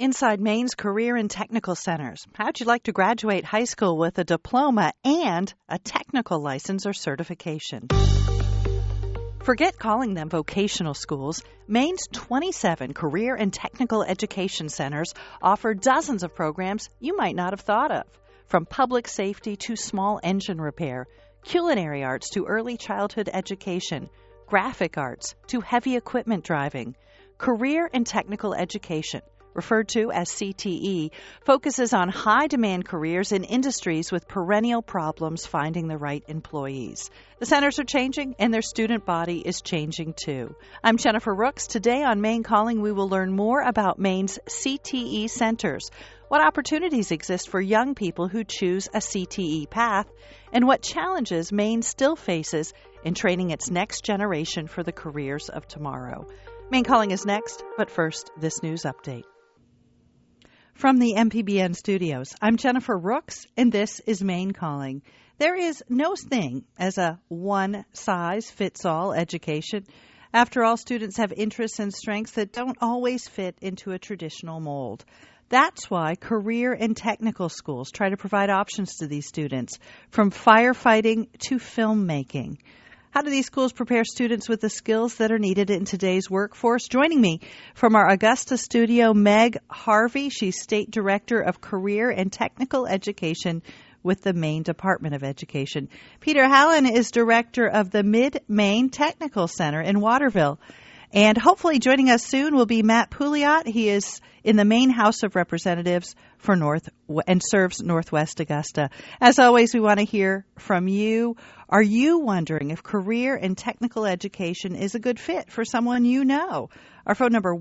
Inside Maine's Career and Technical Centers. How'd you like to graduate high school with a diploma and a technical license or certification? Forget calling them vocational schools. Maine's 27 career and technical education centers offer dozens of programs you might not have thought of. From public safety to small engine repair, culinary arts to early childhood education, graphic arts to heavy equipment driving. Career and technical education, referred to as CTE, focuses on high-demand careers in industries with perennial problems finding the right employees. The centers are changing, and their student body is changing too. I'm Jennifer Rooks. Today on Maine Calling, we will learn more about Maine's CTE centers, what opportunities exist for young people who choose a CTE path, and what challenges Maine still faces in training its next generation for the careers of tomorrow. Maine Calling is next, but first, this news update. From the MPBN studios, I'm Jennifer Rooks, and this is Maine Calling. There is no thing as a one-size-fits-all education. After all, students have interests and strengths that don't always fit into a traditional mold. That's why career and technical schools try to provide options to these students, from firefighting to filmmaking. How do these schools prepare students with the skills that are needed in today's workforce? Joining me from our Augusta studio, Meg Harvey. She's State Director of Career and Technical Education with the Maine Department of Education. Peter Hallen is Director of the Mid-Maine Technical Center in Waterville. And hopefully joining us soon will be Matt Pouliot. He is in the Maine House of Representatives for and serves Northwest Augusta. As always, we want to hear from you. Are you wondering if career and technical education is a good fit for someone you know? Our phone number,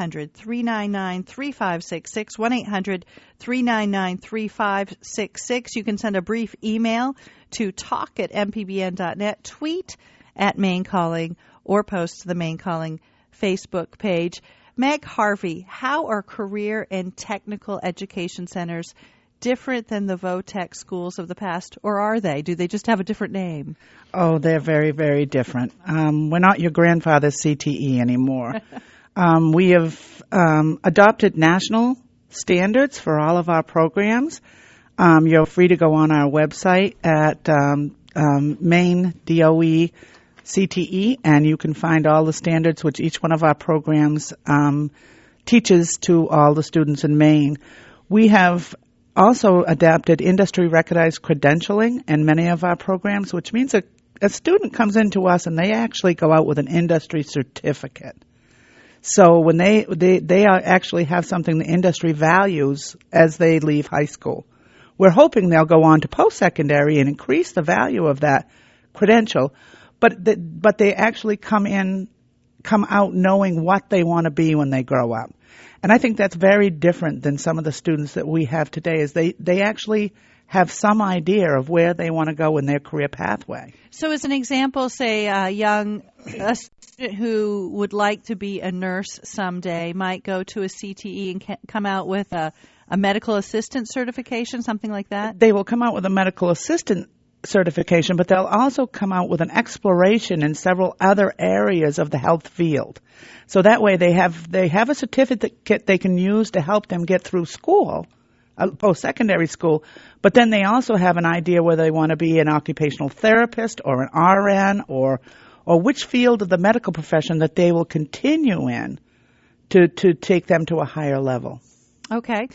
1-800-399-3566, 1-800-399-3566. You can send a brief email to talk@mpbn.net, tweet at Maine Calling, or post to the Maine Calling Facebook page. Meg Harvey, how are career and technical education centers different than the VOTEC schools of the past, or are they? Do they just have a different name? Oh, they're very, very different. We're not your grandfather's CTE anymore. We have adopted national standards for all of our programs. You're free to go on our website at Maine DOE CTE, and you can find all the standards which each one of our programs teaches to all the students in Maine. We have also adapted industry-recognized credentialing in many of our programs, which means a student comes into us and they actually go out with an industry certificate. So when they actually have something the industry values as they leave high school. We're hoping they'll go on to post-secondary and increase the value of that credential. But they actually come out knowing what they want to be when they grow up. And I think that's very different than some of the students that we have today, is they actually have some idea of where they want to go in their career pathway. So as an example, say a student who would like to be a nurse someday might go to a CTE and come out with a medical assistant certification, something like that? They will come out with a medical assistant certification, but they'll also come out with an exploration in several other areas of the health field. So that way they have a certificate they can use to help them get through school, post-secondary school, but then they also have an idea whether they want to be an occupational therapist or an RN or which field of the medical profession that they will continue in to take them to a higher level. Okay.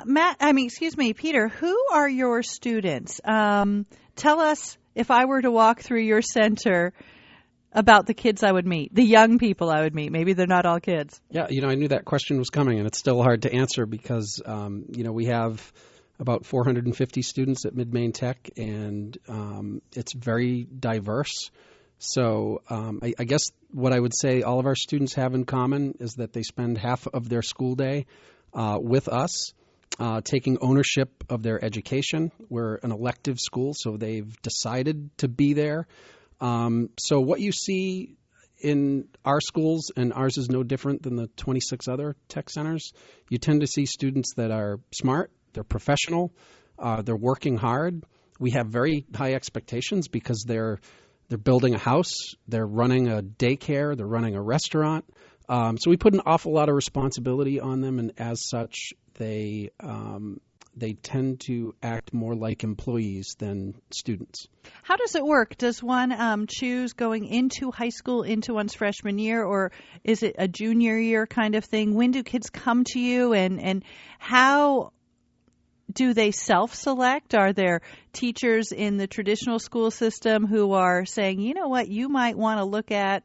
Peter, who are your students? Tell us, if I were to walk through your center, about the kids I would meet, the young people I would meet. Maybe they're not all kids. Yeah, I knew that question was coming, and it's still hard to answer because, we have about 450 students at Mid-Maine Tech, and it's very diverse. So I guess what I would say all of our students have in common is that they spend half of their school day with us, taking ownership of their education. We're an elective school, so they've decided to be there. So what you see in our schools, and ours is no different than the 26 other tech centers, you tend to see students that are smart, they're professional, they're working hard. We have very high expectations because they're building a house, they're running a daycare, they're running a restaurant. So we put an awful lot of responsibility on them, and as such, they tend to act more like employees than students. How does it work? Does one choose going into high school into one's freshman year, or is it a junior year kind of thing? When do kids come to you, and how do they self-select? Are there teachers in the traditional school system who are saying, you know what, you might want to look at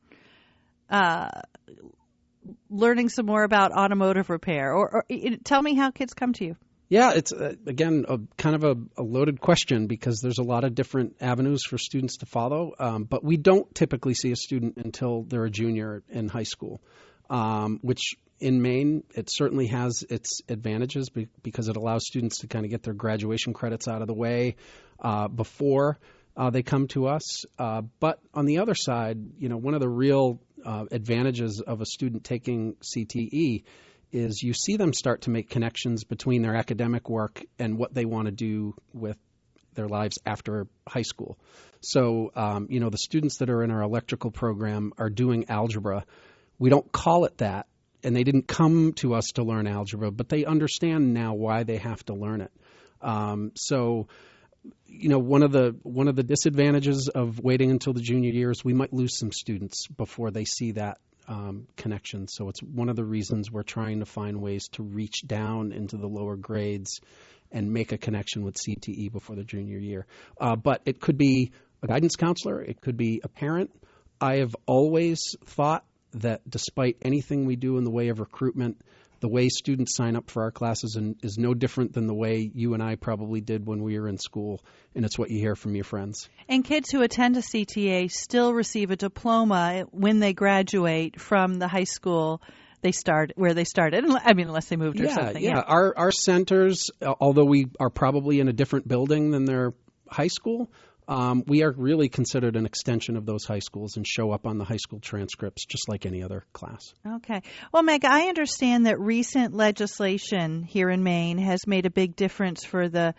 learning some more about automotive repair? Or tell me how kids come to you. Yeah, it's, again, kind of a loaded question because there's a lot of different avenues for students to follow. But we don't typically see a student until they're a junior in high school, which in Maine, it certainly has its advantages because it allows students to kind of get their graduation credits out of the way before they come to us. But on the other side, one of the real advantages of a student taking CTE is you see them start to make connections between their academic work and what they want to do with their lives after high school. So, the students that are in our electrical program are doing algebra. We don't call it that, and they didn't come to us to learn algebra, but they understand now why they have to learn it. So, one of the disadvantages of waiting until the junior year is we might lose some students before they see that connection. So it's one of the reasons we're trying to find ways to reach down into the lower grades and make a connection with CTE before the junior year. But it could be a guidance counselor. It could be a parent. I have always thought that despite anything we do in the way of recruitment, the way students sign up for our classes is no different than the way you and I probably did when we were in school, and it's what you hear from your friends. And kids who attend a CTA still receive a diploma when they graduate from the high school where they started. I mean, unless they moved or something. Yeah. Our centers, although we are probably in a different building than their high school, we are really considered an extension of those high schools and show up on the high school transcripts just like any other class. Okay. Well, Meg, I understand that recent legislation here in Maine has made a big difference for the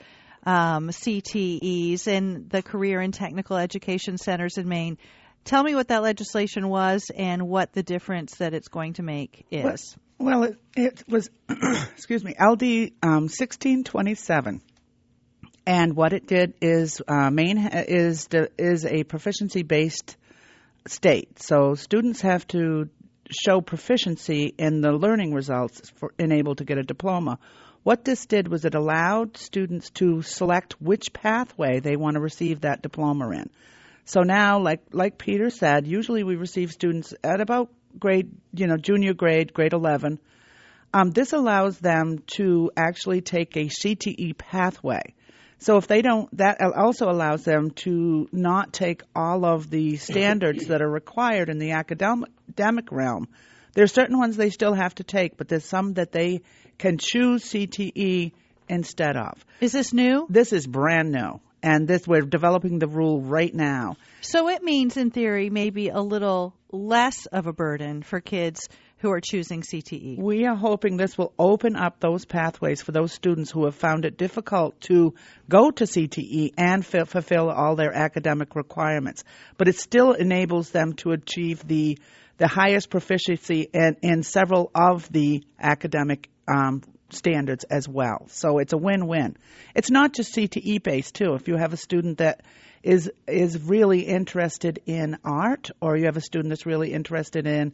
CTEs and the career and technical education centers in Maine. Tell me what that legislation was and what the difference that it's going to make is. Well, it was, LD 1627. And what it did is Maine is a proficiency-based state. So students have to show proficiency in the learning results in able to get a diploma. What this did was it allowed students to select which pathway they want to receive that diploma in. So now, like Peter said, usually we receive students at about junior grade, grade 11. This allows them to actually take a CTE pathway. So if they don't, that also allows them to not take all of the standards that are required in the academic realm. There are certain ones they still have to take, but there's some that they can choose CTE instead of. Is this new? This is brand new, and we're developing the rule right now. So it means, in theory, maybe a little less of a burden for kids who are choosing CTE. We are hoping this will open up those pathways for those students who have found it difficult to go to CTE and fulfill all their academic requirements. But it still enables them to achieve the highest proficiency in several of the academic standards as well. So it's a win-win. It's not just CTE based too. If you have a student that is really interested in art, or you have a student that's really interested in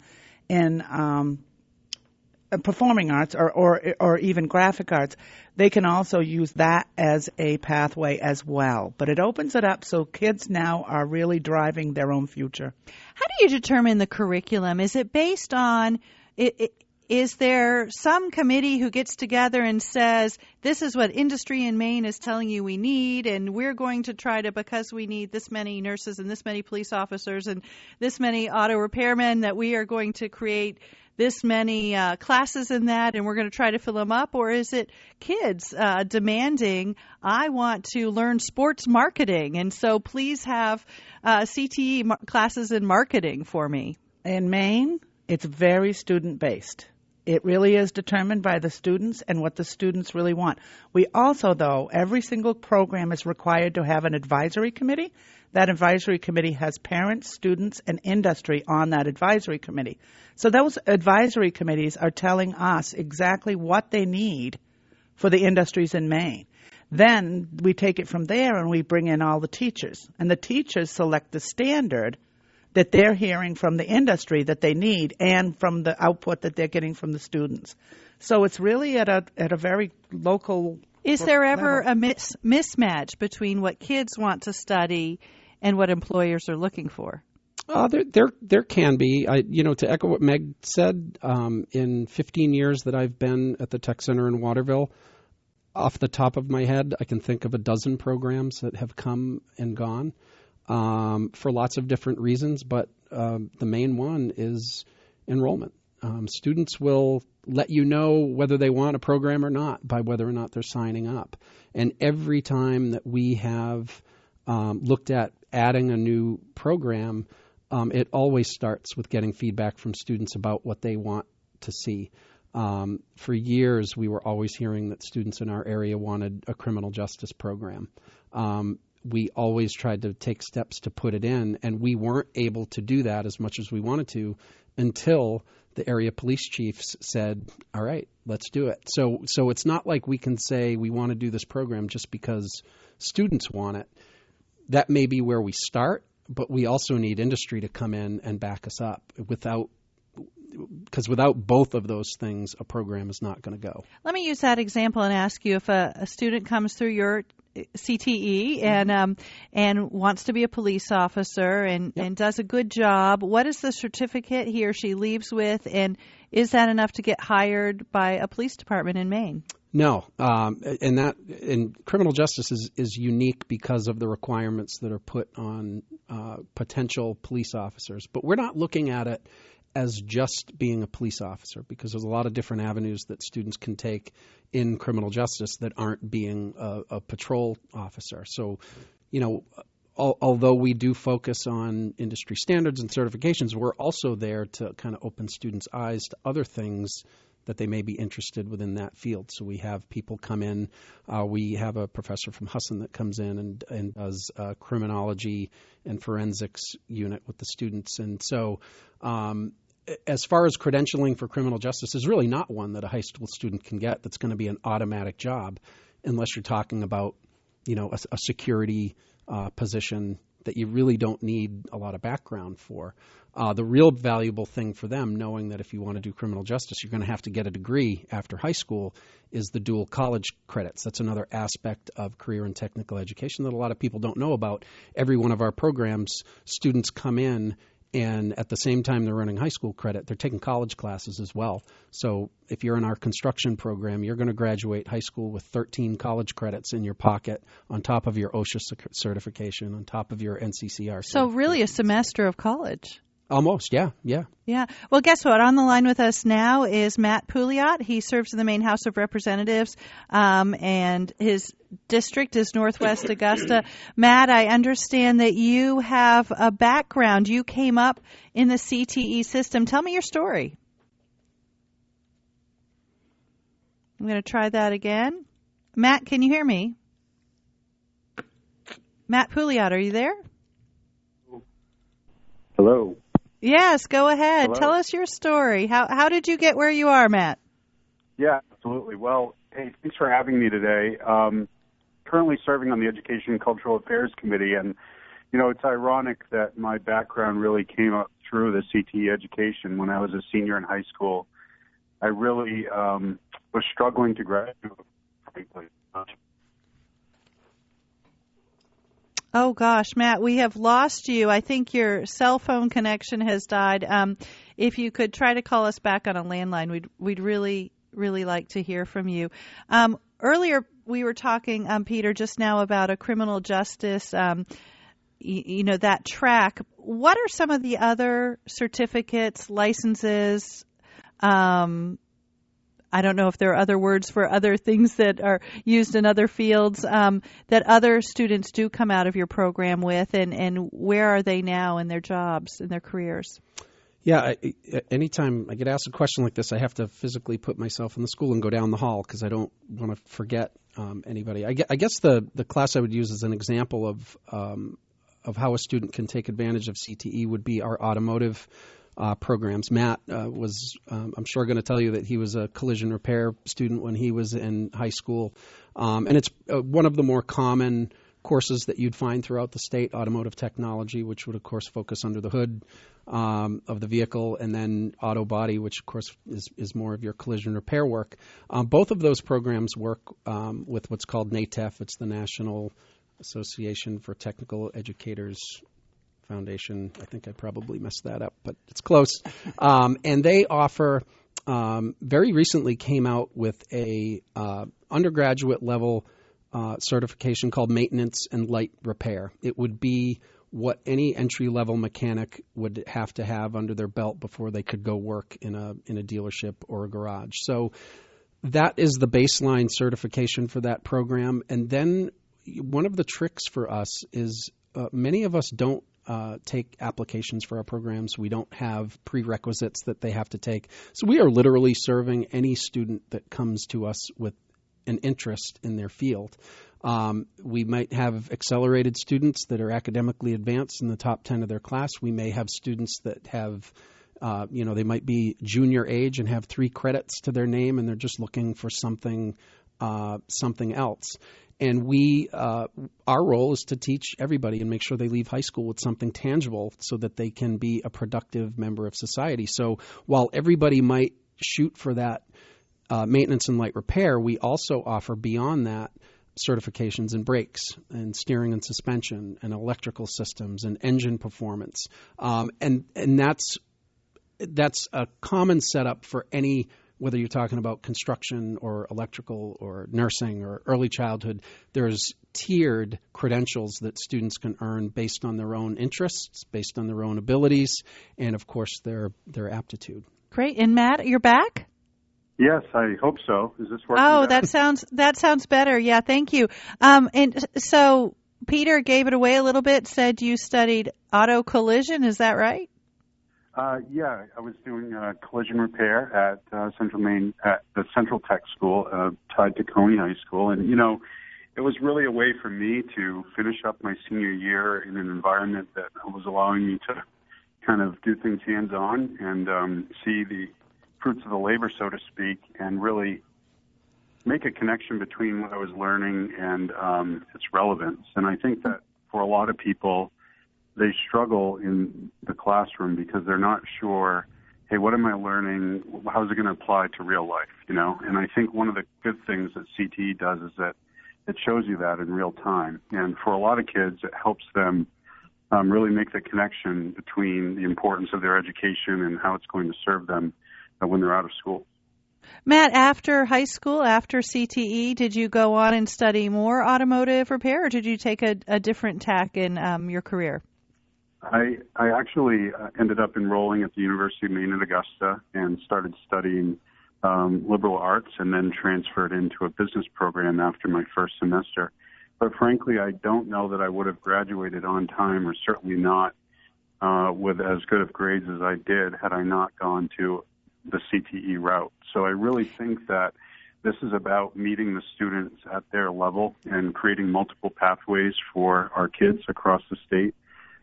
performing arts or even graphic arts, they can also use that as a pathway as well. But it opens it up so kids now are really driving their own future. How do you determine the curriculum? Is it based on is there some committee who gets together and says, this is what industry in Maine is telling you we need, and we're going to try to, because we need this many nurses and this many police officers and this many auto repairmen, that we are going to create this many classes in that, and we're going to try to fill them up? Or is it kids demanding, I want to learn sports marketing, and so please have CTE classes in marketing for me? In Maine, it's very student-based. It really is determined by the students and what the students really want. We also, though, every single program is required to have an advisory committee. That advisory committee has parents, students, and industry on that advisory committee. So those advisory committees are telling us exactly what they need for the industries in Maine. Then we take it from there and we bring in all the teachers. And the teachers select the standard that they're hearing from the industry that they need and from the output that they're getting from the students. So it's really at a very local Is there ever level. a mismatch between what kids want to study and what employers are looking for? There can be. To echo what Meg said, in 15 years that I've been at the Tech Center in Waterville, off the top of my head, I can think of a dozen programs that have come and gone. For lots of different reasons, but the main one is enrollment. Students will let you know whether they want a program or not by whether or not they're signing up. And every time that we have looked at adding a new program, it always starts with getting feedback from students about what they want to see. For years, we were always hearing that students in our area wanted a criminal justice program. We always tried to take steps to put it in, and we weren't able to do that as much as we wanted to until the area police chiefs said, all right, let's do it. So it's not like we can say we want to do this program just because students want it. That may be where we start, but we also need industry to come in and back us up. Because without both of those things, a program is not going to go. Let me use that example and ask you, if a student comes through your CTE and wants to be a police officer and does a good job, what is the certificate he or she leaves with, and is that enough to get hired by a police department in Maine? No, and criminal justice is unique because of the requirements that are put on potential police officers. But we're not looking at it as just being a police officer, because there's a lot of different avenues that students can take in criminal justice that aren't being a patrol officer. So, although we do focus on industry standards and certifications, we're also there to kind of open students' eyes to other things that they may be interested within that field. So we have people come in. We have a professor from Husson that comes in and does criminology and forensics unit with the students. And so as far as credentialing for criminal justice, is really not one that a high school student can get that's going to be an automatic job, unless you're talking about, a security position that you really don't need a lot of background for. The real valuable thing for them, knowing that if you want to do criminal justice, you're going to have to get a degree after high school, is the dual college credits. That's another aspect of career and technical education that a lot of people don't know about. Every one of our programs, students come in, and at the same time they're running high school credit, they're taking college classes as well. So if you're in our construction program, you're going to graduate high school with 13 college credits in your pocket on top of your OSHA certification, on top of your NCCR. So really a semester of college. Almost, yeah. Yeah. Well, guess what? On the line with us now is Matt Pouliot. He serves in the Maine House of Representatives, and his district is Northwest Augusta. Matt, I understand that you have a background. You came up in the CTE system. Tell me your story. I'm going to try that again. Matt, can you hear me? Matt Pouliot, are you there? Hello. Yes, go ahead. Hello? Tell us your story. How did you get where you are, Matt? Yeah, absolutely. Well, hey, thanks for having me today. Currently serving on the Education and Cultural Affairs Committee, and, it's ironic that my background really came up through the CTE education. When I was a senior in high school, I really was struggling to graduate, frankly. Oh, gosh, Matt, we have lost you. I think your cell phone connection has died. If you could try to call us back on a landline, we'd really, really like to hear from you. Earlier, we were talking, Peter, just now about a criminal justice, that track. What are some of the other certificates, licenses, I don't know if there are other words for other things that are used in other fields that other students do come out of your program with, and where are they now in their jobs, in their careers? Yeah, anytime I get asked a question like this, I have to physically put myself in the school and go down the hall because I don't want to forget anybody. I guess the class I would use as an example of how a student can take advantage of CTE would be our automotive programs. Matt was, I'm sure, going to tell you that he was a collision repair student when he was in high school. And it's one of the more common courses that you'd find throughout the state, automotive technology, which would, of course, focus under the hood of the vehicle, and then auto body, which, of course, is more of your collision repair work. Both of those programs work with what's called NATEF. It's the National Association for Technical Educators Foundation. I think I probably messed that up, but it's close. And they offer, very recently came out with a undergraduate level certification called Maintenance and Light Repair. It would be what any entry-level mechanic would have to have under their belt before they could go work in a dealership or a garage. So that is the baseline certification for that program. And then one of the tricks for us is many of us don't take applications for our programs. We don't have prerequisites that they have to take. So we are literally serving any student that comes to us with an interest in their field. We might have accelerated students that are academically advanced in the top 10 of their class. We may have students that have, they might be junior age and have 3 credits to their name, and they're just looking for something else. And our role is to teach everybody and make sure they leave high school with something tangible so that they can be a productive member of society. So while everybody might shoot for that maintenance and light repair, we also offer beyond that certifications in brakes and steering and suspension and electrical systems and engine performance. And that's a common setup for any, whether you're talking about construction or electrical or nursing or early childhood. There's tiered credentials that students can earn based on their own interests, based on their own abilities, and of course their aptitude. Great. And Matt, you're back? Yes, I hope so. Is this working? Oh, that sounds better. Yeah, thank you. And so Peter gave it away a little bit, said you studied auto collision. Is that right? Yeah, I was doing collision repair at Central Maine, at the Central Tech School, tied to Coney High School. And, it was really a way for me to finish up my senior year in an environment that was allowing me to kind of do things hands-on and see the fruits of the labor, so to speak, and really make a connection between what I was learning and its relevance. And I think that for a lot of people, they struggle in the classroom because they're not sure, hey, what am I learning? How is it going to apply to real life? And I think one of the good things that CTE does is that it shows you that in real time. And for a lot of kids, it helps them really make the connection between the importance of their education and how it's going to serve them when they're out of school. Matt, after high school, after CTE, did you go on and study more automotive repair, or did you take a different tack in your career? I actually ended up enrolling at the University of Maine at Augusta and started studying liberal arts and then transferred into a business program after my first semester. But frankly, I don't know that I would have graduated on time, or certainly not with as good of grades as I did had I not gone to the CTE route. So I really think that this is about meeting the students at their level and creating multiple pathways for our kids across the state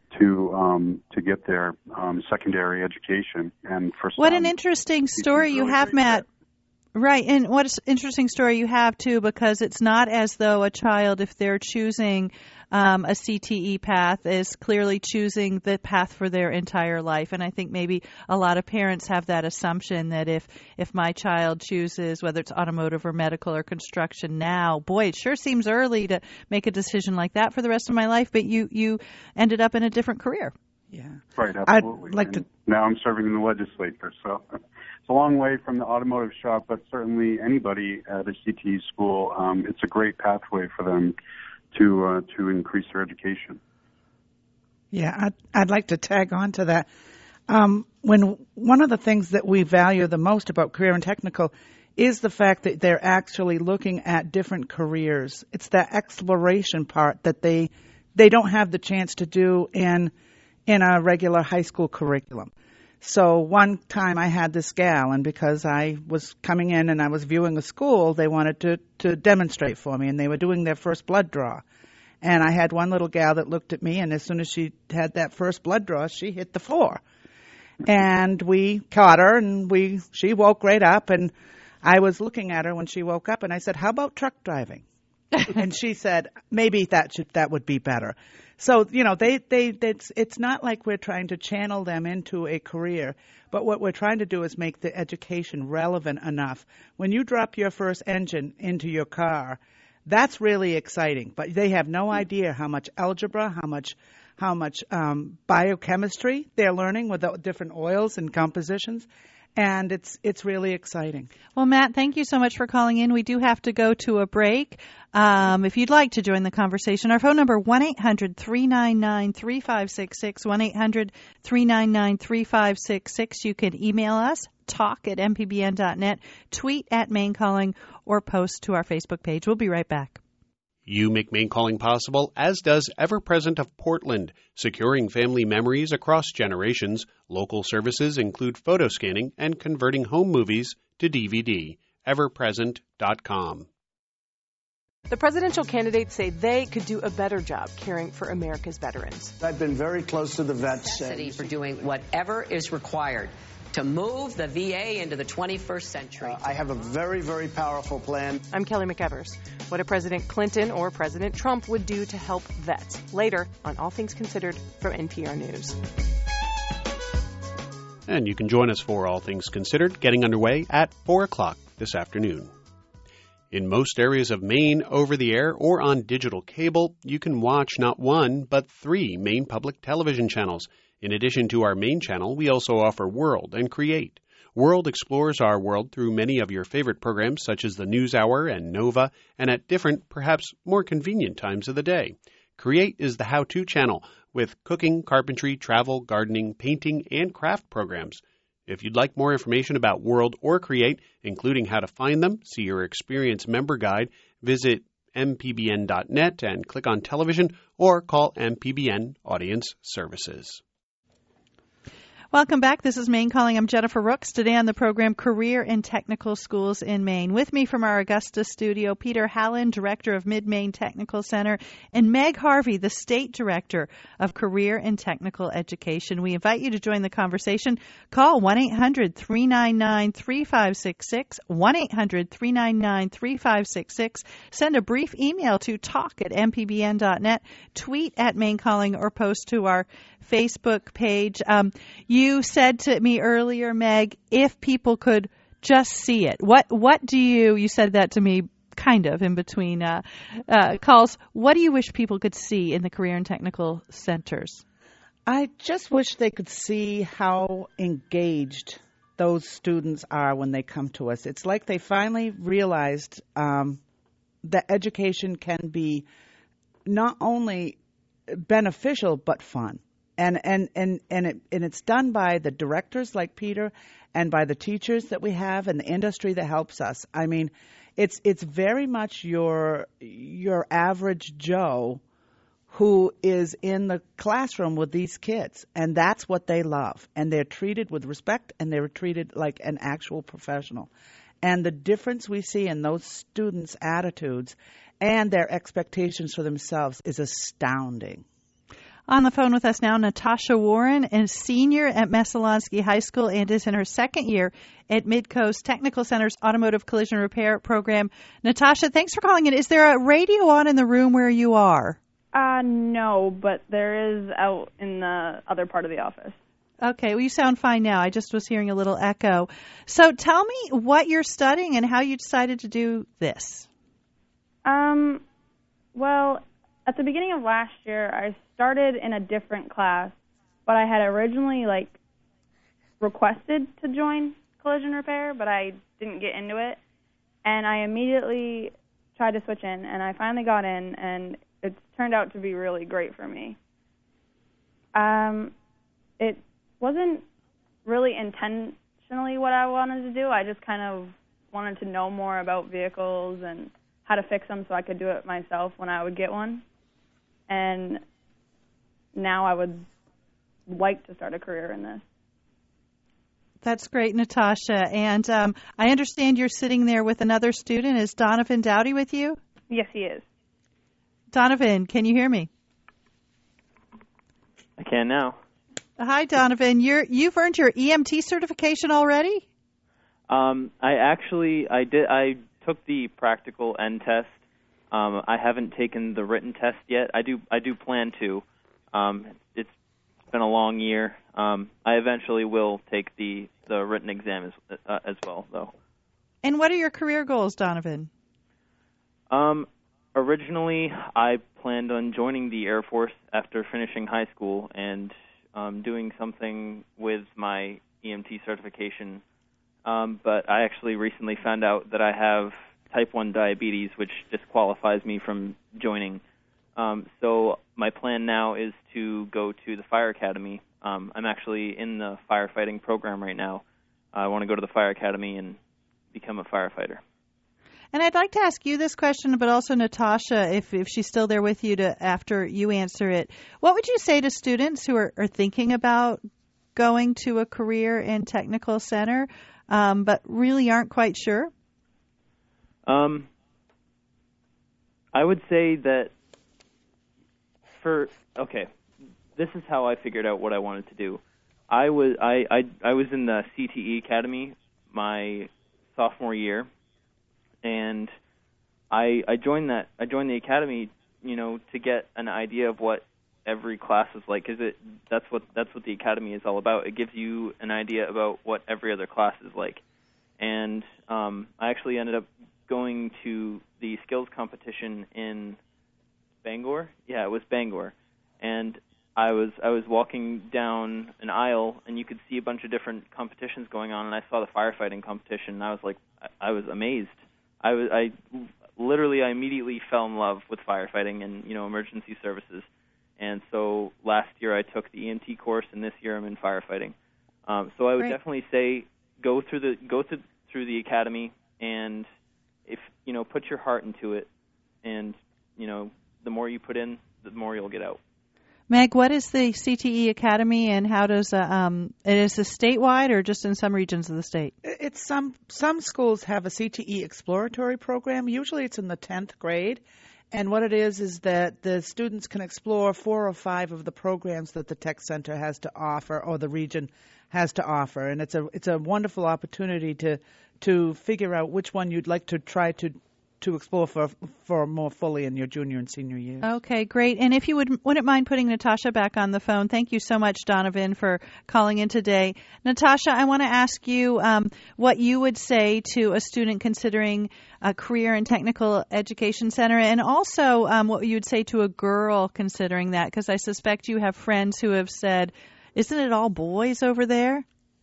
to get their secondary education. And for what an interesting story you have, Matt. Right, and what an interesting story you have, too, because it's not as though a child, if they're choosing a CTE path, is clearly choosing the path for their entire life. And I think maybe a lot of parents have that assumption that if my child chooses, whether it's automotive or medical or construction now, boy, it sure seems early to make a decision like that for the rest of my life, but you ended up in a different career. Yeah. Right, absolutely. Now I'm serving in the legislature, so it's a long way from the automotive shop, but certainly anybody at a CTE school, it's a great pathway for them to increase their education. Yeah, I'd like to tag on to that. When one of the things that we value the most about Career and Technical is the fact that they're actually looking at different careers. It's that exploration part that they don't have the chance to do in a regular high school curriculum. So one time I had this gal, and because I was coming in and I was viewing a school, they wanted to demonstrate for me, and they were doing their first blood draw. And I had one little gal that looked at me, and as soon as she had that first blood draw, she hit the floor. And we caught her, and she woke right up, and I was looking at her when she woke up, and I said, "How about truck driving?" And she said, "Maybe that would be better." So, you know, it's not like we're trying to channel them into a career, but what we're trying to do is make the education relevant enough. When you drop your first engine into your car, that's really exciting, but they have no idea how much algebra, how much biochemistry they're learning with the different oils and compositions. And it's really exciting. Well, Matt, thank you so much for calling in. We do have to go to a break. If you'd like to join the conversation, our phone number, 1-800-399-3566, 1-800-399-3566. You can email us, talk@mpbn.net, tweet at Maine Calling, or post to our Facebook page. We'll be right back. You make Maine Calling possible, as does Ever Present of Portland, securing family memories across generations. Local services include photo scanning and converting home movies to DVD. everpresent.com. The presidential candidates say they could do a better job caring for America's veterans. I've been very close to the vets. For doing whatever is required to move the VA into the 21st century. I have a very, very powerful plan. I'm Kelly McEvers. What a President Clinton or President Trump would do to help vets. Later on All Things Considered from NPR News. And you can join us for All Things Considered, getting underway at 4 o'clock this afternoon. In most areas of Maine, over the air or on digital cable, you can watch not one, but 3 Maine public television channels. In addition to our main channel, we also offer World and Create. World explores our world through many of your favorite programs, such as the News Hour and Nova, and at different, perhaps more convenient times of the day. Create is the how-to channel with cooking, carpentry, travel, gardening, painting, and craft programs. If you'd like more information about World or Create, including how to find them, see your Experience member guide, visit mpbn.net and click on television or call MPBN Audience Services. Welcome back. This is Maine Calling. I'm Jennifer Rooks. Today on the program, Career and Technical Schools in Maine. With me from our Augusta studio, Peter Hallen, Director of Mid-Maine Technical Center, and Meg Harvey, the State Director of Career and Technical Education. We invite you to join the conversation. Call 1-800-399-3566, 1-800-399-3566. Send a brief email to talk@mpbn.net, tweet at Maine Calling, or post to our Facebook page. You said to me earlier, Meg, if people could just see it. What do you said that to me kind of in between calls. What do you wish people could see in the Career and Technical Centers? I just wish they could see how engaged those students are when they come to us. It's like they finally realized that education can be not only beneficial but fun. And it's done by the directors like Peter and by the teachers that we have and the industry that helps us. I mean, it's very much your average Joe who is in the classroom with these kids, and that's what they love. And they're treated with respect, and they're treated like an actual professional. And the difference we see in those students' attitudes and their expectations for themselves is astounding. On the phone with us now, Natasha Warren, a senior at Messalonskee High School and is in her second year at Midcoast Technical Center's Automotive Collision Repair Program. Natasha, thanks for calling in. Is there a radio on in the room where you are? No, but there is out in the other part of the office. Okay, well, you sound fine now. I just was hearing a little echo. So tell me what you're studying and how you decided to do this. Well, at the beginning of last year, I started in a different class, but I had originally, requested to join collision repair, but I didn't get into it. And I immediately tried to switch in, and I finally got in, and it's turned out to be really great for me. It wasn't really intentionally what I wanted to do. I just kind of wanted to know more about vehicles and how to fix them so I could do it myself when I would get one. And now I would like to start a career in this. That's great, Natasha. And I understand you're sitting there with another student. Is Donovan Dowdy with you? Yes, he is. Donovan, can you hear me? I can now. Hi, Donovan. You've earned your EMT certification already? I took the practical end test. I haven't taken the written test yet. I do plan to. It's been a long year. I eventually will take the written exam as well, though. And what are your career goals, Donovan? Originally, I planned on joining the Air Force after finishing high school and doing something with my EMT certification. But I actually recently found out that I have type 1 diabetes, which disqualifies me from joining. So my plan now is to go to the Fire Academy. I'm actually in the firefighting program right now. I want to go to the Fire Academy and become a firefighter. And I'd like to ask you this question, but also Natasha, if she's still there with you after you answer it. What would you say to students who are thinking about going to a career and technical center, but really aren't quite sure? I would say that this is how I figured out what I wanted to do. I was in the CTE Academy my sophomore year, and I joined the academy, to get an idea of what every class is like, because that's what the academy is all about. It gives you an idea about what every other class is like. And I actually ended up going to the skills competition in Bangor. Yeah, it was Bangor. And I was walking down an aisle, and you could see a bunch of different competitions going on, and I saw the firefighting competition, and I was like, I was amazed. I immediately fell in love with firefighting and, emergency services. And so last year I took the EMT course, and this year I'm in firefighting. So I would definitely say go through the academy, and if put your heart into it, and the more you put in, the more you'll get out. Meg, what is the CTE Academy, and how does it is this statewide or just in some regions of the state? It's some schools have a CTE exploratory program. Usually it's in the 10th grade. And what it is that the students can explore 4 or 5 of the programs that the Tech Center has to offer, or the region has to offer. And it's a wonderful opportunity to figure out which one you'd like to try to explore for more fully in your junior and senior years. Okay, great. And if you wouldn't mind putting Natasha back on the phone, thank you so much, Donovan, for calling in today. Natasha, I want to ask you what you would say to a student considering a career and technical education center, and also what you would say to a girl considering that, because I suspect you have friends who have said, isn't it all boys over there?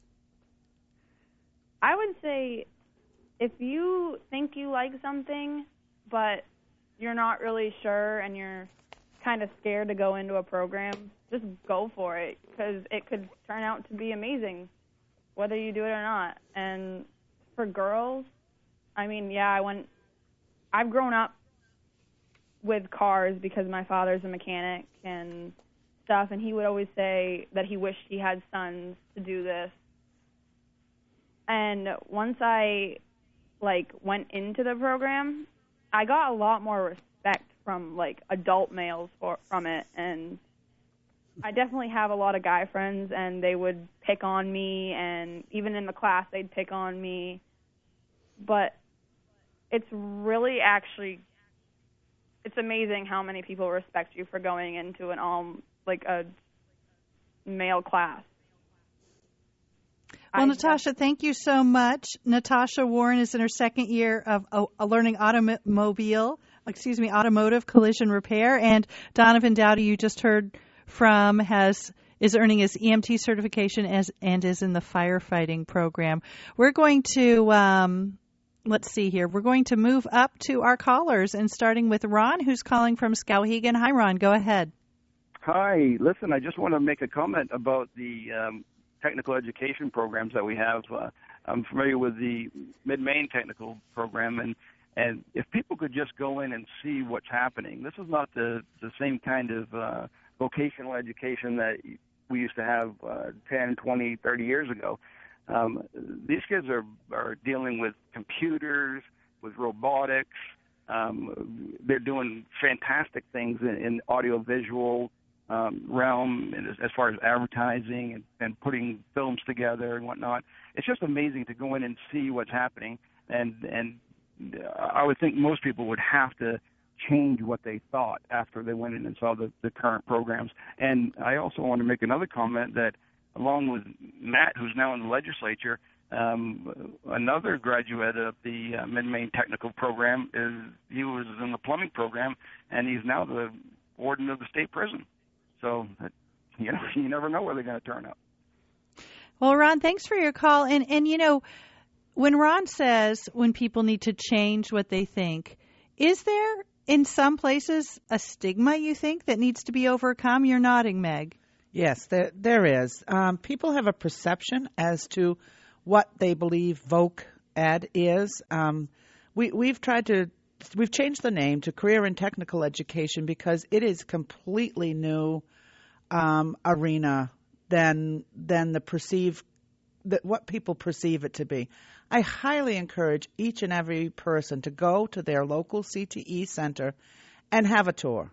I would say, if you think you like something, but you're not really sure and you're kind of scared to go into a program, just go for it, because it could turn out to be amazing, whether you do it or not. And for girls, I mean, yeah, I've grown up with cars because my father's a mechanic and stuff, and he would always say that he wished he had sons to do this. And once I went into the program, I got a lot more respect from adult males from it, and I definitely have a lot of guy friends, and they would pick on me, and even in the class they'd pick on me. But it's really it's amazing how many people respect you for going into a male class. Well, Natasha, thank you so much. Natasha Warren is in her second year of learning automotive collision repair, and Donovan Dowdy, you just heard from, is earning his EMT certification and is in the firefighting program. We're going to let's see here. We're going to move up to our callers, and starting with Ron, who's calling from Skowhegan. Hi, Ron. Go ahead. Hi. Listen, I just want to make a comment about the technical education programs that we have. I'm familiar with the Mid-Maine technical program, and if people could just go in and see what's happening. This is not the same kind of vocational education that we used to have 10, 20, 30 years ago. These kids are dealing with computers, with robotics. They're doing fantastic things in audiovisual realm as far as advertising and putting films together and whatnot. It's just amazing to go in and see what's happening. And I would think most people would have to change what they thought after they went in and saw the current programs. And I also want to make another comment that along with Matt, who's now in the legislature, another graduate of the Mid-Maine Technical Program, he was in the plumbing program, and he's now the warden of the state prison. So, you never know where they're going to turn up. Well, Ron, thanks for your call. And when Ron says when people need to change what they think, is there in some places a stigma, you think, that needs to be overcome? You're nodding, Meg. Yes, there is. People have a perception as to what they believe voc ed is. We've changed the name to Career and Technical Education because it is completely new arena than what people perceive it to be. I highly encourage each and every person to go to their local CTE center and have a tour.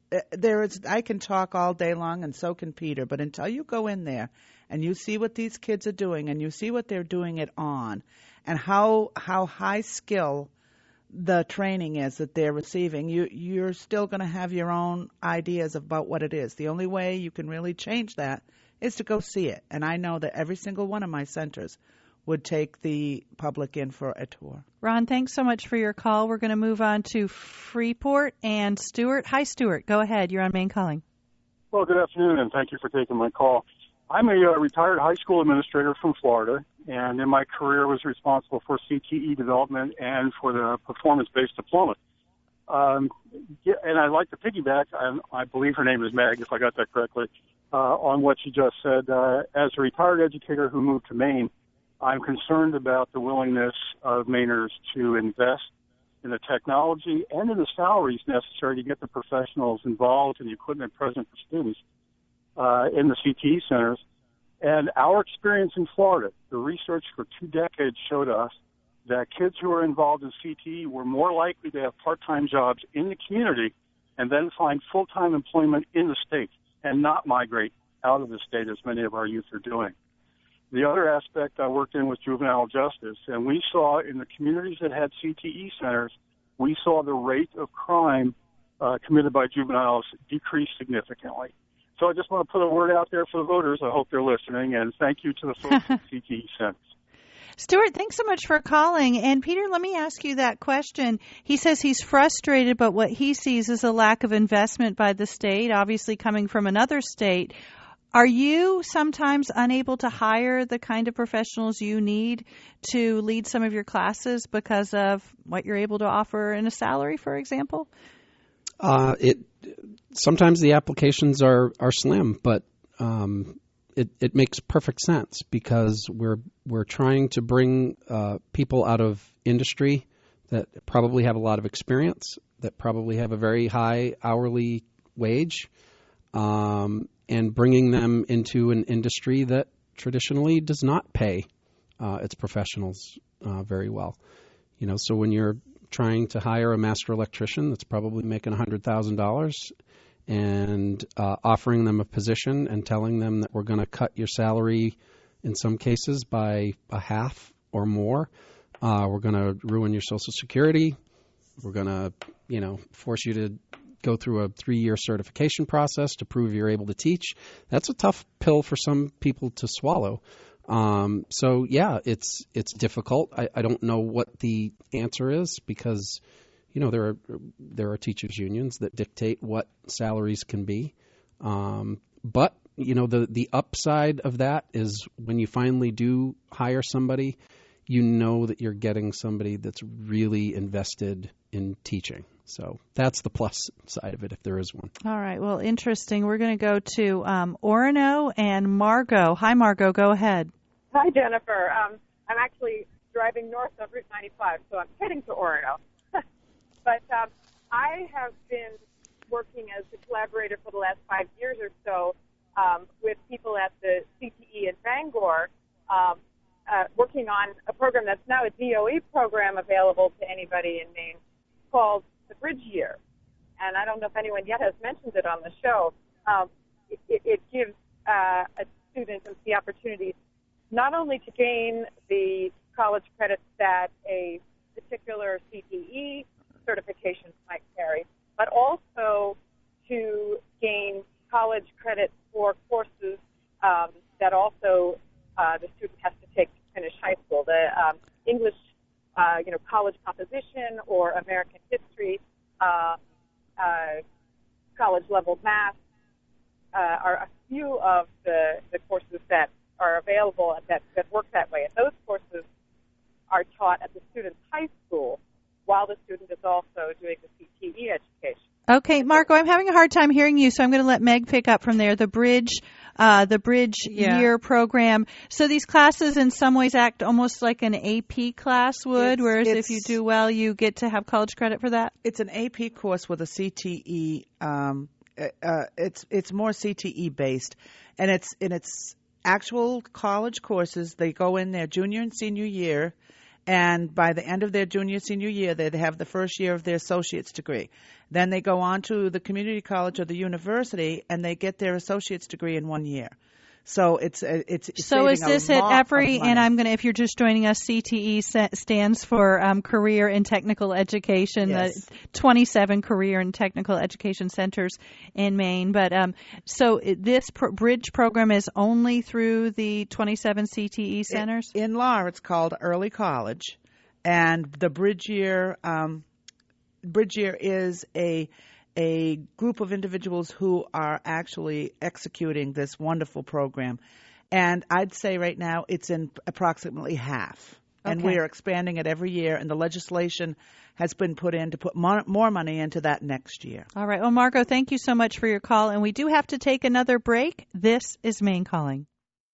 I can talk all day long, and so can Peter, but until you go in there and you see what these kids are doing and you see what they're doing it on and how high skill the training is that they're receiving, you're still going to have your own ideas about what it is. The only way you can really change that is to go see it. And I know that every single one of my centers would take the public in for a tour. Ron, thanks so much for your call. We're going to move on to Freeport and Stuart. Hi, Stuart. Go ahead. You're on Maine Calling. Well, good afternoon, and thank you for taking my call. I'm a retired high school administrator from Florida, and in my career was responsible for CTE development and for the performance-based diploma. And I'd like to piggyback, I believe her name is Meg, if I got that correctly, on what she just said. As a retired educator who moved to Maine, I'm concerned about the willingness of Mainers to invest in the technology and in the salaries necessary to get the professionals involved in the equipment present for students in the CTE centers. And our experience in Florida, the research for 2 decades showed us that kids who are involved in CTE were more likely to have part-time jobs in the community and then find full-time employment in the state and not migrate out of the state as many of our youth are doing. The other aspect I worked in was juvenile justice, and we saw in the communities that had CTE centers, we saw the rate of crime committed by juveniles decrease significantly. So I just want to put a word out there for the voters. I hope they're listening, and thank you to the folks at CTE centers. Stuart, thanks so much for calling. And Peter, let me ask you that question. He says he's frustrated, but what he sees is a lack of investment by the state, obviously coming from another state. Are you sometimes unable to hire the kind of professionals you need to lead some of your classes because of what you're able to offer in a salary, for example? Sometimes the applications are slim, but it makes perfect sense because we're trying to bring people out of industry that probably have a lot of experience, that probably have a very high hourly wage, and bringing them into an industry that traditionally does not pay its professionals very well. So when you're trying to hire a master electrician that's probably making $100,000 and offering them a position and telling them that we're going to cut your salary in some cases by a half or more, we're going to ruin your Social Security, we're going to force you to go through a 3-year certification process to prove you're able to teach. That's a tough pill for some people to swallow. So yeah, it's difficult. I don't know what the answer is because, there are teachers unions that dictate what salaries can be. But the upside of that is when you finally do hire somebody, that you're getting somebody that's really invested in teaching. So that's the plus side of it, if there is one. All right. Well, interesting. We're going to go to Orono and Margot. Hi, Margot. Go ahead. Hi, Jennifer. I'm actually driving north of Route 95, so I'm heading to Orono. But I have been working as a collaborator for the last 5 years or so with people at the CTE in Bangor working on a program that's now a DOE program available to anybody in Maine called the Bridge Year. And I don't know if anyone yet has mentioned it on the show. It gives students the opportunity not only to gain the college credits that a particular CTE certification might carry, but also to gain college credit for courses that also the student has to take to finish high school. The English, college composition or American history, college level math are a few of the courses that are available that work that way. And those courses are taught at the student's high school while the student is also doing the CTE education. Okay, Marco, I'm having a hard time hearing you, so I'm going to let Meg pick up from there. The Bridge Year program. So these classes in some ways act almost like an AP class would, whereas if you do well, you get to have college credit for that? It's an AP course with a CTE. It's more CTE based, and it's actual college courses. They go in their junior and senior year. And by the end of their junior, senior year, they have the first year of their associate's degree. Then they go on to the community college or the university, and they get their associate's degree in 1 year. So it's so is this at every? And I'm going to, if you're just joining us, CTE stands for Career and Technical Education. Yes. 27 career and technical education centers in Maine. But so this Bridge program is only through the 27 CTE centers. In law, it's called early college, and the Bridge Year is a group of individuals who are actually executing this wonderful program. And I'd say right now it's in approximately half. And we are expanding it every year, and the legislation has been put in to put more money into that next year. All right. Well, Margot, thank you so much for your call. And we do have to take another break. This is Maine Calling.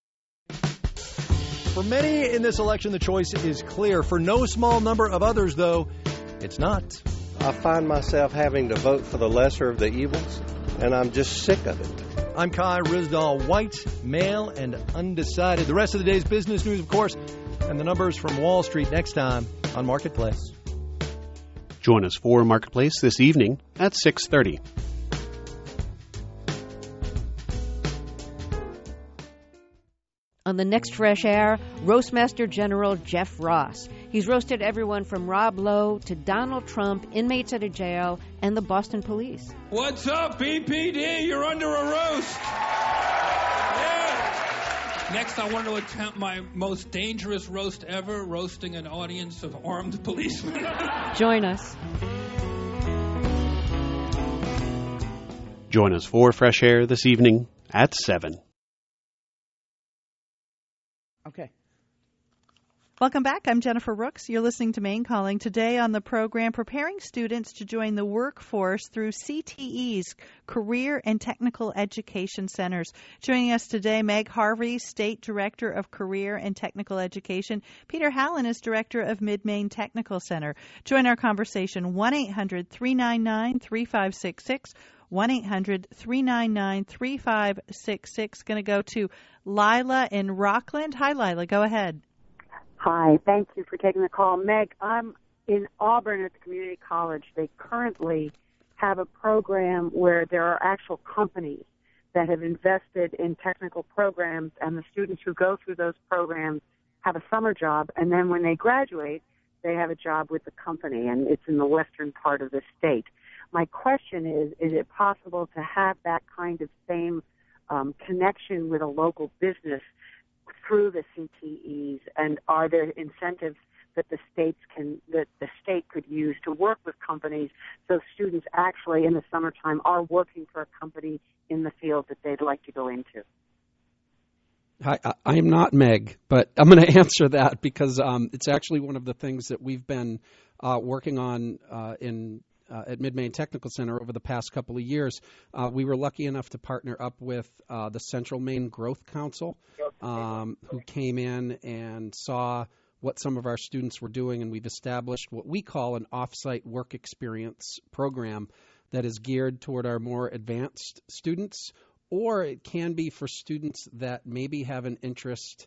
For many in this election, the choice is clear. For no small number of others, though, it's not. I find myself having to vote for the lesser of the evils, and I'm just sick of it. I'm Kai Risdall, white, male, and undecided. The rest of the day's business news, of course, and the numbers from Wall Street next time on Marketplace. Join us for Marketplace this evening at 6:30. On the next Fresh Air, Roastmaster General Jeff Ross. He's roasted everyone from Rob Lowe to Donald Trump, inmates at a jail, and the Boston police. What's up, BPD? You're under a roast. Yeah. Next, I want to attempt my most dangerous roast ever, roasting an audience of armed policemen. Join us. Join us for Fresh Air this evening at 7. Okay. Welcome back. I'm Jennifer Rooks. You're listening to Maine Calling. Today on the program, preparing students to join the workforce through CTE's Career and Technical Education Centers. Joining us today, Meg Harvey, State Director of Career and Technical Education. Peter Hallen is Director of Mid-Maine Technical Center. Join our conversation, 1-800-399-3566. 1-800-399-3566. Going to go to Lila in Rockland. Hi, Lila. Go ahead. Hi. Thank you for taking the call. Meg, I'm in Auburn at the community college. They currently have a program where there are actual companies that have invested in technical programs, and the students who go through those programs have a summer job, and then when they graduate, they have a job with the company, and it's in the western part of the state. My question is it possible to have that kind of same connection with a local business through the CTEs, and are there incentives that the state could use to work with companies so students actually in the summertime are working for a company in the field that they'd like to go into? I am not Meg, but I'm going to answer that because it's actually one of the things that we've been working on at Mid-Maine Technical Center over the past couple of years. We were lucky enough to partner up with the Central Maine Growth Council, who came in and saw what some of our students were doing, and we've established what we call an off-site work experience program that is geared toward our more advanced students, or it can be for students that maybe have an interest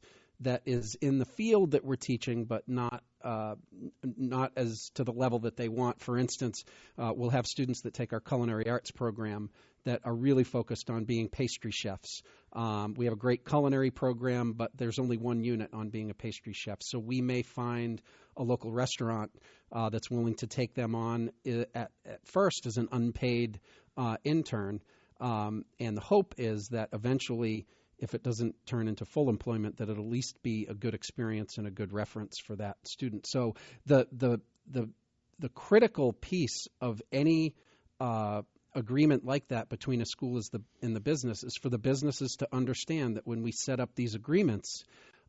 that is in the field that we're teaching, but not as to the level that they want. For instance, we'll have students that take our culinary arts program that are really focused on being pastry chefs. We have a great culinary program, but there's only one unit on being a pastry chef. So we may find a local restaurant that's willing to take them on at first as an unpaid intern. And the hope is that eventually, if it doesn't turn into full employment, that it'll at least be a good experience and a good reference for that student. So the critical piece of any agreement like that between a school and the business is for the businesses to understand that when we set up these agreements,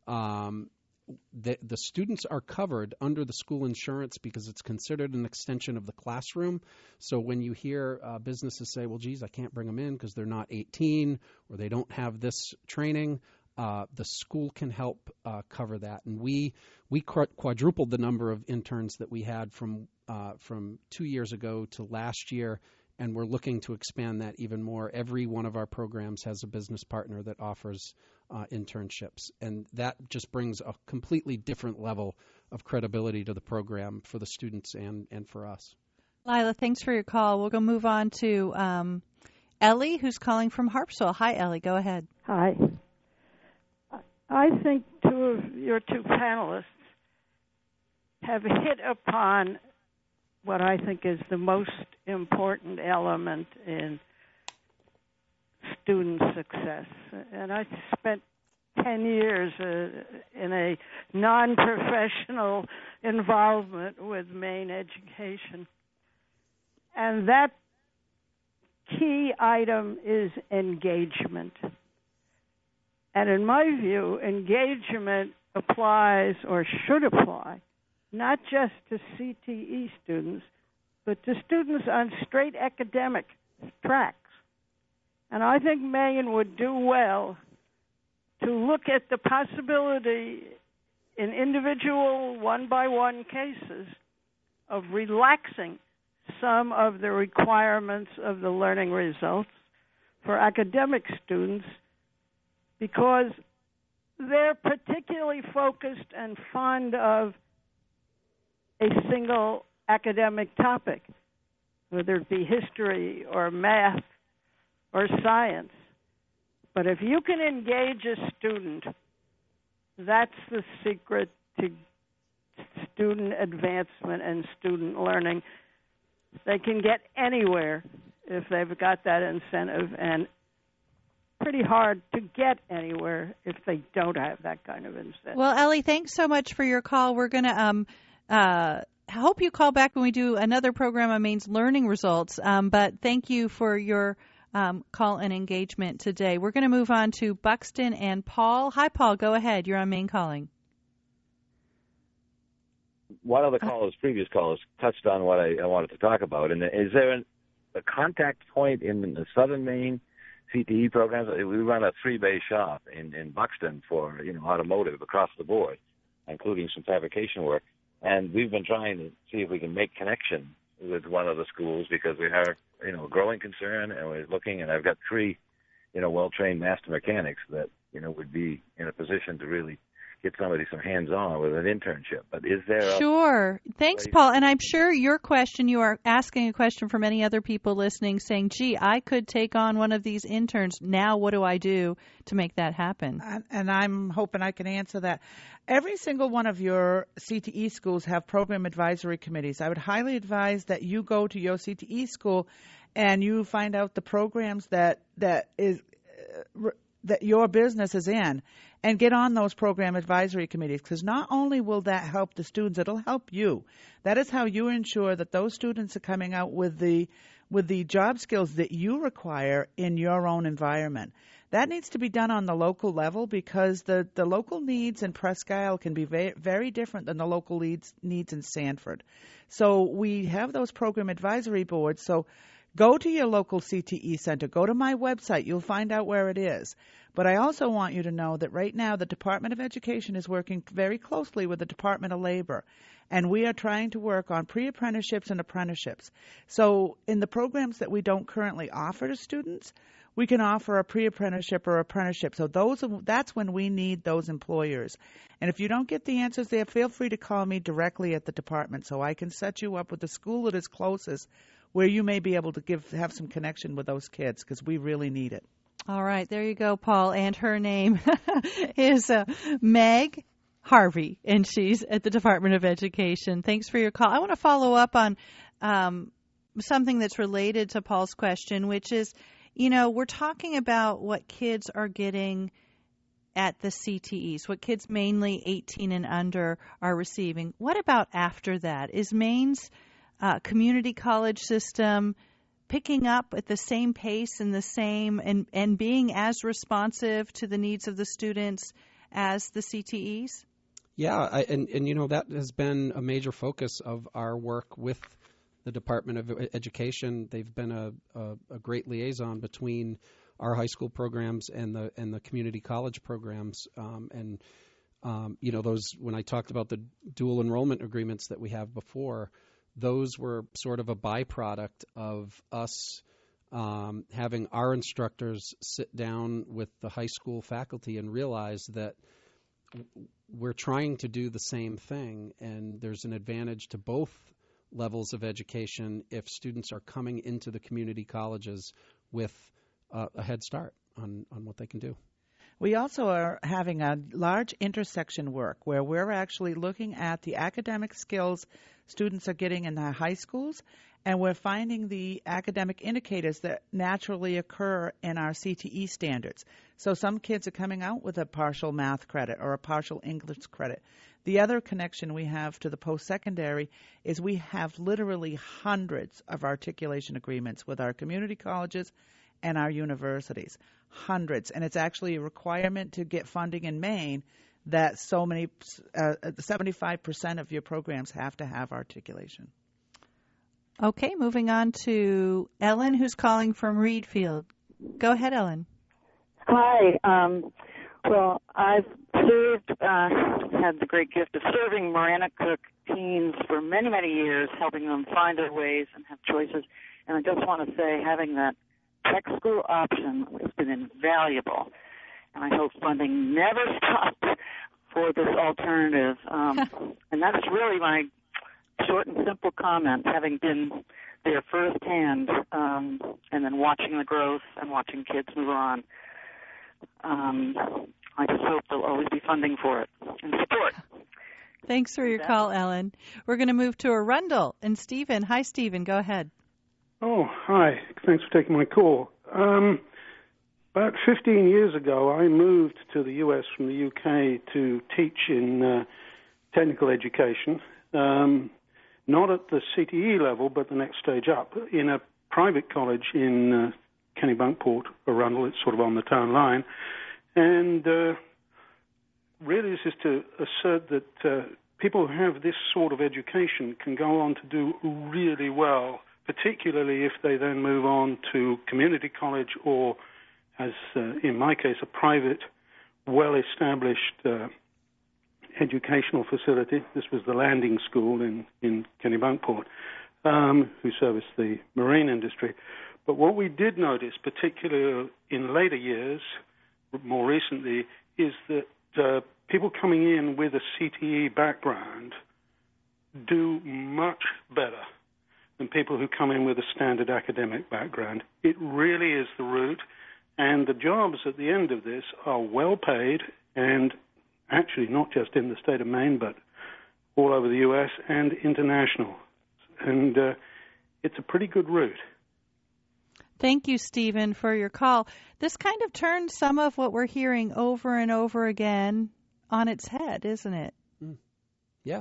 the students are covered under the school insurance because it's considered an extension of the classroom. So when you hear businesses say, well, geez, I can't bring them in because they're not 18 or they don't have this training, the school can help cover that. And we quadrupled the number of interns that we had from 2 years ago to last year, and we're looking to expand that even more. Every one of our programs has a business partner that offers internships, and that just brings a completely different level of credibility to the program for the students and for us. Lila, thanks for your call. We'll go move on to Ellie, who's calling from Harpswell. Hi, Ellie. Go ahead. Hi. I think your two panelists have hit upon what I think is the most important element in student success. And I spent 10 years in a non-professional involvement with Maine education. And that key item is engagement. And in my view, engagement applies or should apply not just to CTE students, but to students on straight academic tracks. And I think Maine would do well to look at the possibility in individual one-by-one cases of relaxing some of the requirements of the learning results for academic students because they're particularly focused and fond of a single academic topic, whether it be history or math or science. But if you can engage a student, that's the secret to student advancement and student learning. They can get anywhere if they've got that incentive, and pretty hard to get anywhere if they don't have that kind of incentive. Well, Ellie, thanks so much for your call. We're going to hope you call back when we do another program on Maine's learning results. But thank you for your call and engagement today. We're going to move on to Buxton and Paul. Hi, Paul. Go ahead. You're on Maine Calling. One of the previous callers, touched on what I wanted to talk about. And is there a contact point in the Southern Maine CTE programs? We run a 3-bay shop in Buxton for automotive across the board, including some fabrication work. And we've been trying to see if we can make connection with one of the schools because we are, a growing concern, and we're looking. And I've got 3, well-trained master mechanics that would be in a position to really get somebody some hands-on with an internship. But is there Sure. Thanks, Paul. And I'm sure you are asking a question for many other people listening saying, gee, I could take on one of these interns. Now what do I do to make that happen? And I'm hoping I can answer that. Every single one of your CTE schools have program advisory committees. I would highly advise that you go to your CTE school and you find out the programs that your business is in and get on those program advisory committees, because not only will that help the students, it'll help you. That is how you ensure that those students are coming out with the job skills that you require in your own environment. That needs to be done on the local level because the local needs in Presque Isle can be very, very different than the local needs in Sanford. So we have those program advisory boards. So go to your local CTE center. Go to my website. You'll find out where it is. But I also want you to know that right now the Department of Education is working very closely with the Department of Labor, and we are trying to work on pre-apprenticeships and apprenticeships. So in the programs that we don't currently offer to students, we can offer a pre-apprenticeship or apprenticeship. So that's when we need those employers. And if you don't get the answers there, feel free to call me directly at the department so I can set you up with the school that is closest where you may be able to have some connection with those kids, because we really need it. All right, there you go, Paul. And her name is Meg Harvey, and she's at the Department of Education. Thanks for your call. I want to follow up on something that's related to Paul's question, which is, we're talking about what kids are getting at the CTEs, what kids mainly 18 and under are receiving. What about after that? Is Maine's community college system picking up at the same pace and the same and being as responsive to the needs of the students as the CTEs? Yeah, and that has been a major focus of our work with the Department of Education. They've been a great liaison between our high school programs and the community college programs. Those, when I talked about the dual enrollment agreements that we have before, those were sort of a byproduct of us having our instructors sit down with the high school faculty and realize that we're trying to do the same thing, and there's an advantage to both levels of education if students are coming into the community colleges with a head start on what they can do. We also are having a large intersection work where we're actually looking at the academic skills students are getting in the high schools, and we're finding the academic indicators that naturally occur in our CTE standards. So some kids are coming out with a partial math credit or a partial English credit. The other connection we have to the post-secondary is we have literally hundreds of articulation agreements with our community colleges and our universities. Hundreds. And it's actually a requirement to get funding in Maine that 75% of your programs have to have articulation. Okay, moving on to Ellen, who's calling from Reedfield. Go ahead, Ellen. Hi. Well, I've served, had the great gift of serving Maranacook teens for many, many years, helping them find their ways and have choices. And I just want to say having that tech school option has been invaluable. And I hope funding never stops for this alternative. And that's really my short and simple comment, having been there firsthand and then watching the growth and watching kids move on. I just hope there'll always be funding for it and support. Thanks for your call, Ellen. We're going to move to Arundel and Stephen. Hi, Stephen. Go ahead. Oh, hi. Thanks for taking my call. About 15 years ago, I moved to the U.S. from the U.K. to teach in technical education, not at the CTE level, but the next stage up, in a private college in Kennebunkport, Arundel. It's sort of on the town line. And really this is to assert that people who have this sort of education can go on to do really well, particularly if they then move on to community college or, as in my case, a private, well-established educational facility. This was the Landing School in Kennebunkport, who serviced the marine industry. But what we did notice, particularly in later years, more recently, is that people coming in with a CTE background do much better than people who come in with a standard academic background. It really is the root, and the jobs at the end of this are well paid, and actually not just in the state of Maine, but all over the U.S. and international. And it's a pretty good route. Thank you, Stephen, for your call. This kind of turns some of what we're hearing over and over again on its head, isn't it? Yeah.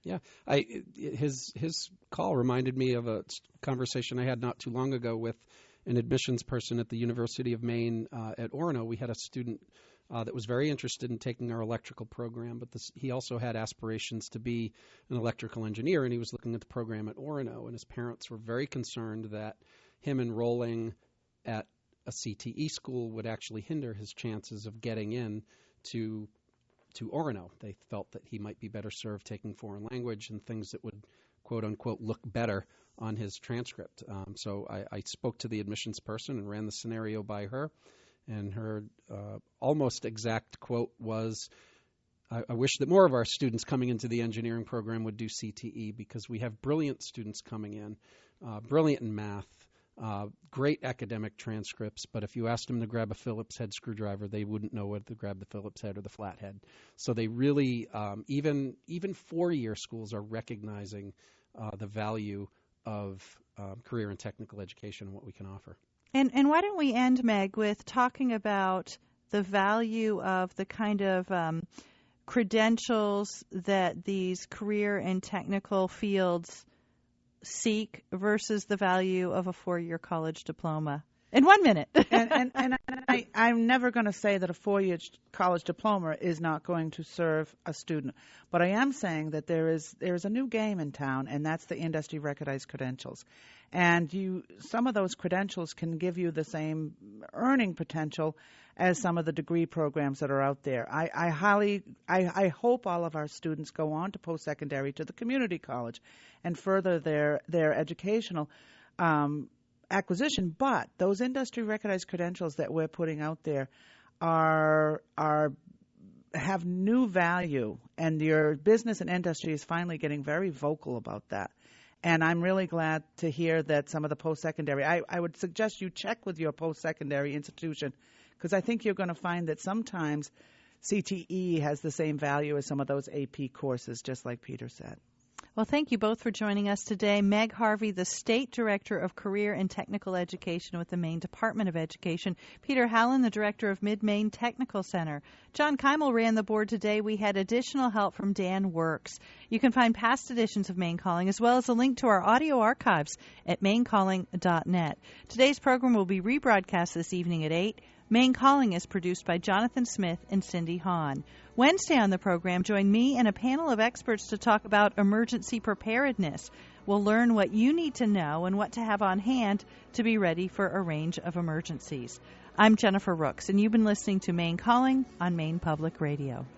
His call reminded me of a conversation I had not too long ago with an admissions person at the University of Maine at Orono. We had a student that was very interested in taking our electrical program, but he also had aspirations to be an electrical engineer, and he was looking at the program at Orono, and his parents were very concerned that him enrolling at a CTE school would actually hinder his chances of getting in to Orono. They felt that he might be better served taking foreign language and things that would, quote unquote, look better on his transcript. So I spoke to the admissions person and ran the scenario by her, and her almost exact quote was, I wish that more of our students coming into the engineering program would do CTE because we have brilliant students coming in, brilliant in math, great academic transcripts, but if you asked them to grab a Phillips head screwdriver, they wouldn't know whether to grab the Phillips head or the flathead. So they really, even 4-year schools are recognizing the value of career and technical education and what we can offer. And why don't we end, Meg, with talking about the value of the kind of credentials that these career and technical fields seek versus the value of a 4-year college diploma. In 1 minute. and I'm never going to say that a 4-year college diploma is not going to serve a student. But I am saying that there is a new game in town, and that's the industry recognized credentials. And some of those credentials can give you the same earning potential as some of the degree programs that are out there. I hope all of our students go on to post-secondary to the community college and further their educational acquisition, but those industry recognized credentials that we're putting out there have new value, and your business and industry is finally getting very vocal about that. And I'm really glad to hear that some of the post-secondary, I would suggest you check with your post-secondary institution, because I think you're going to find that sometimes CTE has the same value as some of those AP courses, just like Peter said. Well, thank you both for joining us today. Meg Harvey, the State Director of Career and Technical Education with the Maine Department of Education. Peter Hallen, the Director of Mid-Maine Technical Center. John Keimel ran the board today. We had additional help from Dan Works. You can find past editions of Maine Calling as well as a link to our audio archives at mainecalling.net. Today's program will be rebroadcast this evening at 8. Maine Calling is produced by Jonathan Smith and Cindy Hahn. Wednesday on the program, join me and a panel of experts to talk about emergency preparedness. We'll learn what you need to know and what to have on hand to be ready for a range of emergencies. I'm Jennifer Rooks, and you've been listening to Maine Calling on Maine Public Radio.